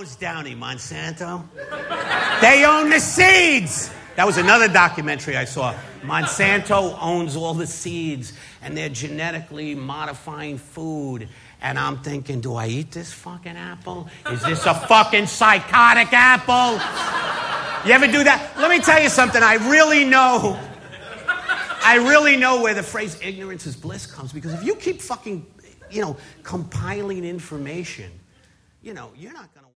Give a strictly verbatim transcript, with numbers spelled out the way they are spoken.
owns Downey? Monsanto? They own the seeds. That was another documentary I saw. Monsanto owns all the seeds, and they're genetically modifying food. And I'm thinking, do I eat this fucking apple? Is this a fucking psychotic apple? You ever do that? Let me tell you something. I really know, I really know where the phrase ignorance is bliss comes. Because if you keep fucking, you know, compiling information, you know, you're not going to...